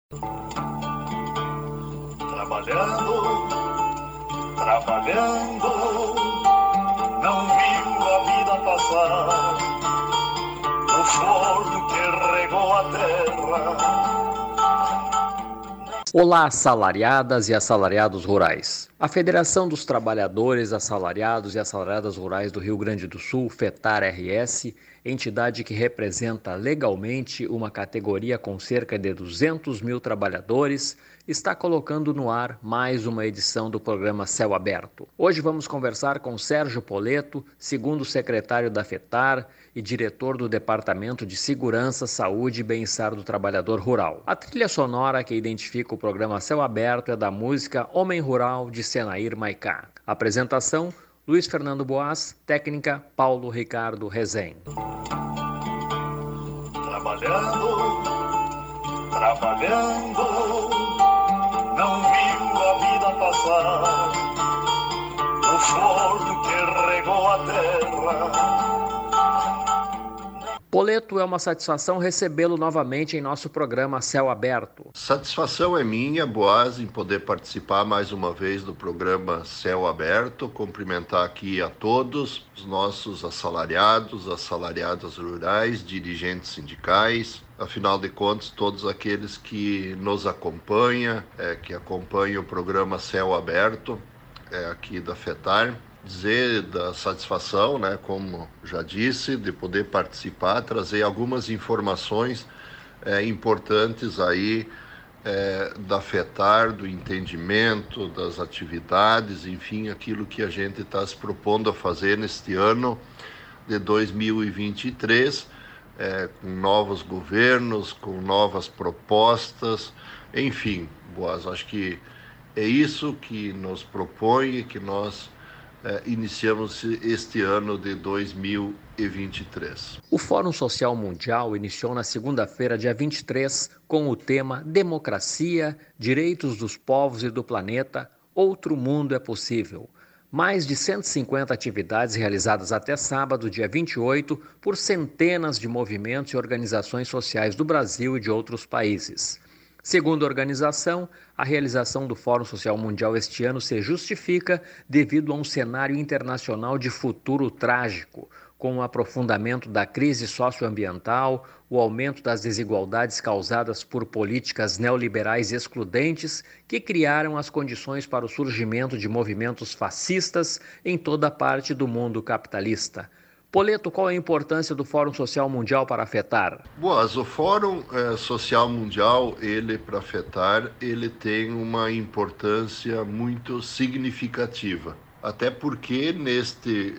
Trabalhando, trabalhando, não viu a vida passar. O forno que regou a terra. Olá, assalariadas e assalariados rurais. A Federação dos Trabalhadores Assalariados e Assalariadas Rurais do Rio Grande do Sul, FETAR-RS, entidade que representa legalmente uma categoria com cerca de 200 mil trabalhadores, está colocando no ar mais uma edição do programa Céu Aberto. Hoje vamos conversar com Sérgio Poleto, segundo secretário da FETAR e diretor do Departamento de Segurança, Saúde e Bem-Estar do Trabalhador Rural. A trilha sonora que identifica o programa Céu Aberto é da música Homem Rural, de Senair Maicá. Apresentação, Luiz Fernando Boas, técnica, Paulo Ricardo Rezem. Trabalhando, trabalhando, não viu a vida passar. O forno que regou a terra. Poleto, é uma satisfação recebê-lo novamente em nosso programa Céu Aberto. Satisfação é minha, Boaz, em poder participar mais uma vez do programa Céu Aberto, cumprimentar aqui a todos os nossos assalariados, assalariadas rurais, dirigentes sindicais, afinal de contas, todos aqueles que nos acompanham, que acompanham o programa Céu Aberto, aqui da FETAR. Dizer da satisfação, né, como já disse, de poder participar, trazer algumas informações importantes aí da FETAR, do entendimento, das atividades, enfim, aquilo que a gente está se propondo a fazer neste ano de 2023, com novos governos, com novas propostas, enfim, Boas, acho que é isso que nos propõe, que nós iniciamos este ano de 2023. O Fórum Social Mundial iniciou na segunda-feira, dia 23, com o tema Democracia, Direitos dos Povos e do Planeta, Outro Mundo é Possível. Mais de 150 atividades realizadas até sábado, dia 28, por centenas de movimentos e organizações sociais do Brasil e de outros países. Segundo a organização, a realização do Fórum Social Mundial este ano se justifica devido a um cenário internacional de futuro trágico, com o aprofundamento da crise socioambiental, o aumento das desigualdades causadas por políticas neoliberais excludentes que criaram as condições para o surgimento de movimentos fascistas em toda parte do mundo capitalista. Poleto, qual é a importância do Fórum Social Mundial para a FETAR? Boas, o Fórum Social Mundial, para a FETAR, ele tem uma importância muito significativa. Até porque neste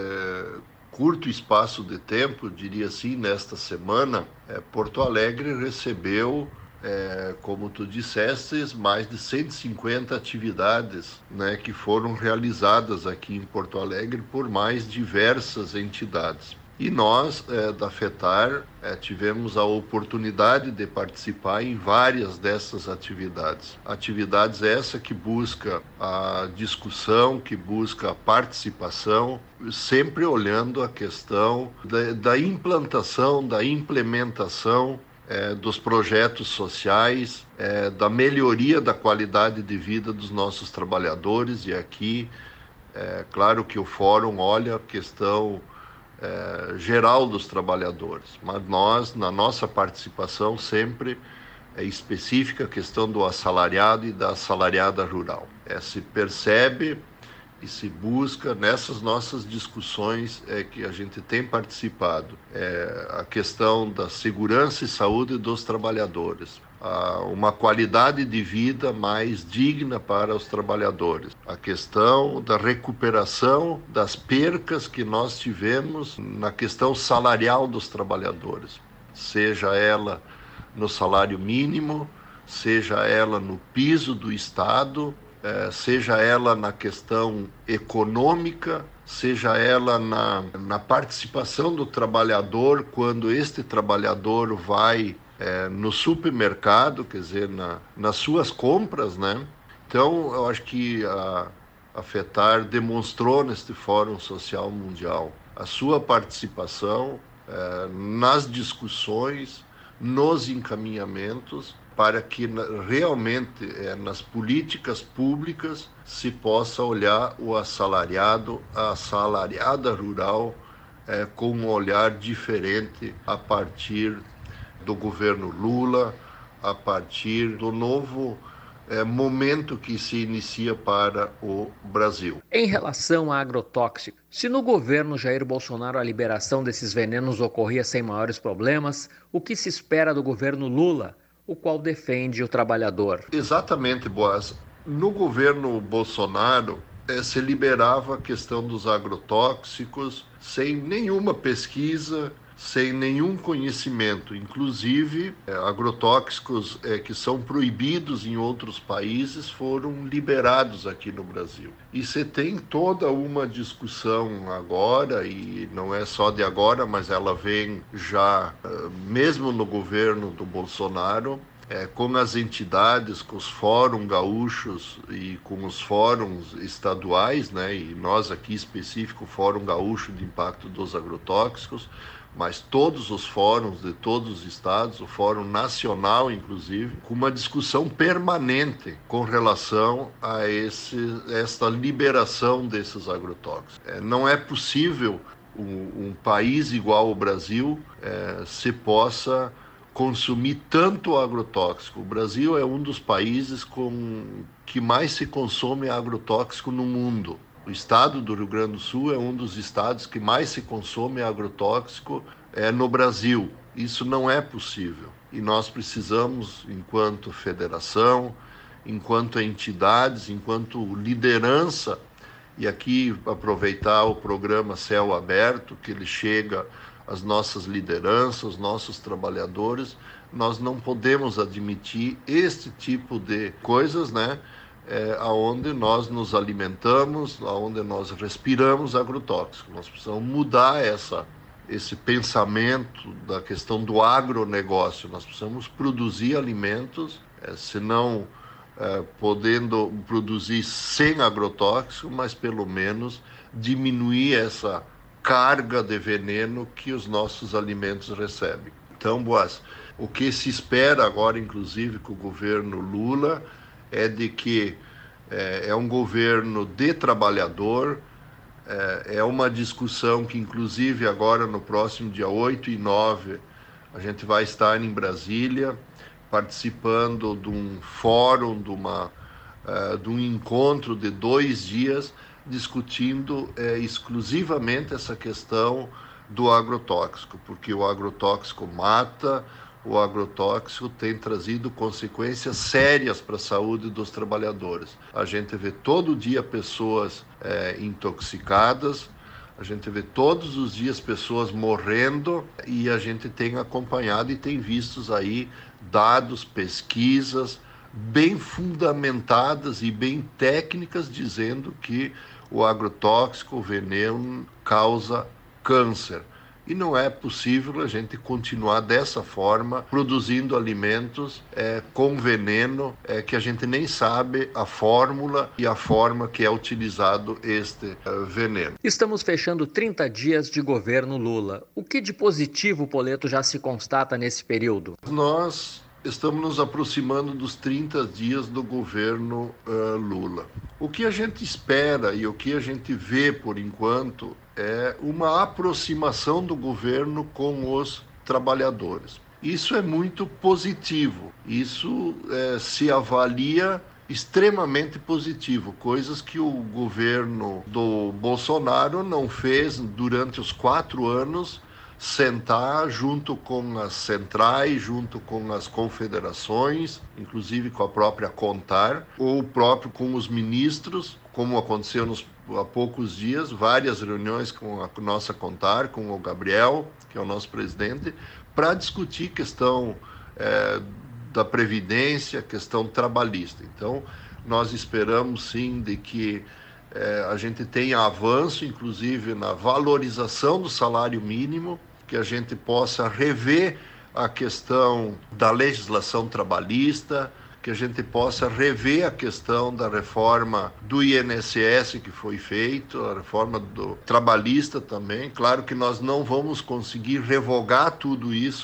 curto espaço de tempo, diria assim, nesta semana, Porto Alegre recebeu, como tu disseste, mais de 150 atividades, né, que foram realizadas aqui em Porto Alegre por mais diversas entidades. E nós, da FETAR, tivemos a oportunidade de participar em várias dessas atividades. Atividades essa que busca a discussão, que busca a participação, sempre olhando a questão da implantação, da implementação dos projetos sociais, da melhoria da qualidade de vida dos nossos trabalhadores. E aqui, claro que o Fórum olha a questão geral dos trabalhadores, mas nós, na nossa participação, sempre é específica a questão do assalariado e da assalariada rural. Se percebe e se busca nessas nossas discussões que a gente tem participado, a questão da segurança e saúde dos trabalhadores, uma qualidade de vida mais digna para os trabalhadores, a questão da recuperação das percas que nós tivemos na questão salarial dos trabalhadores, seja ela no salário mínimo, seja ela no piso do Estado, seja ela na questão econômica, seja ela na participação do trabalhador quando este trabalhador vai no supermercado, quer dizer, nas suas compras, né? Então, eu acho que a FETAR demonstrou neste Fórum Social Mundial a sua participação nas discussões, nos encaminhamentos para que realmente nas políticas públicas se possa olhar o assalariado, a assalariada rural com um olhar diferente a partir do governo Lula, a partir do novo momento que se inicia para o Brasil. Em relação a agrotóxico, se no governo Jair Bolsonaro a liberação desses venenos ocorria sem maiores problemas, o que se espera do governo Lula, o qual defende o trabalhador? Exatamente, Boaz. No governo Bolsonaro, se liberava a questão dos agrotóxicos sem nenhuma pesquisa, sem nenhum conhecimento. Inclusive, agrotóxicos que são proibidos em outros países foram liberados aqui no Brasil. E você tem toda uma discussão agora, e não é só de agora, mas ela vem já, mesmo no governo do Bolsonaro, com as entidades, com os fóruns gaúchos e com os fóruns estaduais, né? E nós aqui específico, o Fórum Gaúcho de Impacto dos Agrotóxicos, mas todos os fóruns de todos os estados, o Fórum Nacional, inclusive, com uma discussão permanente com relação a esta liberação desses agrotóxicos. Não é possível um país igual ao Brasil se possa consumir tanto agrotóxico. O Brasil é um dos países que mais se consome agrotóxico no mundo. O estado do Rio Grande do Sul é um dos estados que mais se consome agrotóxico no Brasil. Isso não é possível. E nós precisamos, enquanto federação, enquanto entidades, enquanto liderança, e aqui aproveitar o programa Céu Aberto, que ele chega às nossas lideranças, aos nossos trabalhadores, nós não podemos admitir este tipo de coisas, né? Aonde nós nos alimentamos, aonde nós respiramos agrotóxico. Nós precisamos mudar esse pensamento da questão do agronegócio. Nós precisamos produzir alimentos, senão podendo produzir sem agrotóxico, mas pelo menos diminuir essa carga de veneno que os nossos alimentos recebem. Então, Boaz, o que se espera agora, inclusive, com o governo Lula, é de que é um governo de trabalhador, é uma discussão que, inclusive, agora no próximo dia 8 e 9, a gente vai estar em Brasília, participando de um fórum, de um encontro de 2 dias, discutindo exclusivamente essa questão do agrotóxico, porque o agrotóxico mata, o agrotóxico tem trazido consequências sérias para a saúde dos trabalhadores. A gente vê todo dia pessoas intoxicadas, a gente vê todos os dias pessoas morrendo e a gente tem acompanhado e tem visto aí dados, pesquisas bem fundamentadas e bem técnicas dizendo que o agrotóxico, o veneno, causa câncer. E não é possível a gente continuar dessa forma, produzindo alimentos com veneno, que a gente nem sabe a fórmula e a forma que é utilizado este veneno. Estamos fechando 30 dias de governo Lula. O que de positivo, Poleto, já se constata nesse período? Nós estamos nos aproximando dos 30 dias do governo Lula. O que a gente espera e o que a gente vê por enquanto é uma aproximação do governo com os trabalhadores. Isso é muito positivo, isso se avalia extremamente positivo, coisas que o governo do Bolsonaro não fez durante os 4 anos, sentar junto com as centrais, junto com as confederações, inclusive com a própria CONTAR, ou próprio com os ministros, como aconteceu há poucos dias, várias reuniões com a nossa CONTAR, com o Gabriel, que é o nosso presidente, para discutir questão da Previdência, questão trabalhista. Então, nós esperamos sim de que a gente tenha avanço, inclusive na valorização do salário mínimo, que a gente possa rever a questão da legislação trabalhista, que a gente possa rever a questão da reforma do INSS que foi feita, a reforma do trabalhista também. Claro que nós não vamos conseguir revogar tudo isso,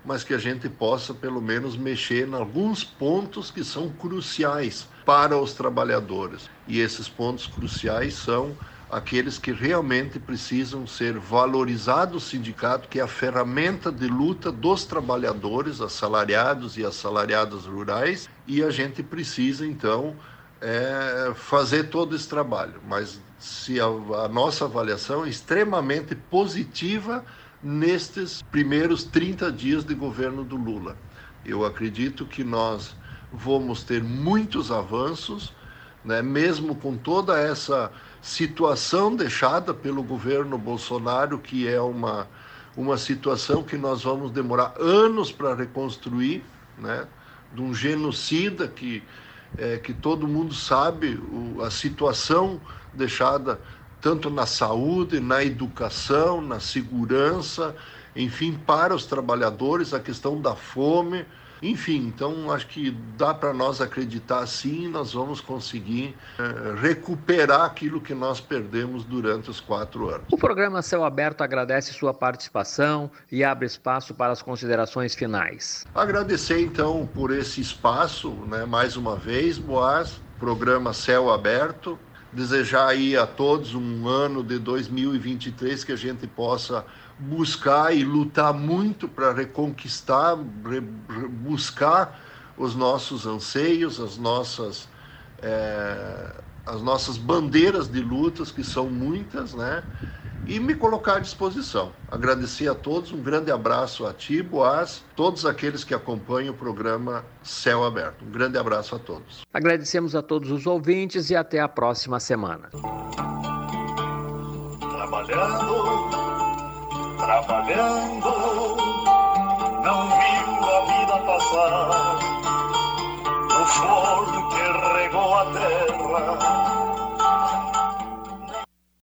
mas que a gente possa pelo menos mexer em alguns pontos que são cruciais para os trabalhadores. E esses pontos cruciais são aqueles que realmente precisam ser valorizados. O sindicato, que é a ferramenta de luta dos trabalhadores, assalariados e assalariadas rurais, e a gente precisa, então, fazer todo esse trabalho. Mas se a nossa avaliação é extremamente positiva nestes primeiros 30 dias de governo do Lula. Eu acredito que nós vamos ter muitos avanços, né, mesmo com toda essa situação deixada pelo governo Bolsonaro, que é uma situação que nós vamos demorar anos para reconstruir, né, de um genocida que todo mundo sabe a situação deixada tanto na saúde, na educação, na segurança, enfim, para os trabalhadores, a questão da fome. Enfim, então acho que dá para nós acreditar sim, nós vamos conseguir recuperar aquilo que nós perdemos durante os 4 anos. O programa Céu Aberto agradece sua participação e abre espaço para as considerações finais. Agradecer então por esse espaço, né, mais uma vez, Boaz, programa Céu Aberto. Desejar aí a todos um ano de 2023 que a gente possa buscar e lutar muito para reconquistar, buscar os nossos anseios, as nossas bandeiras de lutas, que são muitas, né? E me colocar à disposição. Agradecer a todos, um grande abraço a ti, Boaz, todos aqueles que acompanham o programa Céu Aberto. Um grande abraço a todos. Agradecemos a todos os ouvintes e até a próxima semana. Trabalhando, não viu a vida passar, o choro que regou a terra.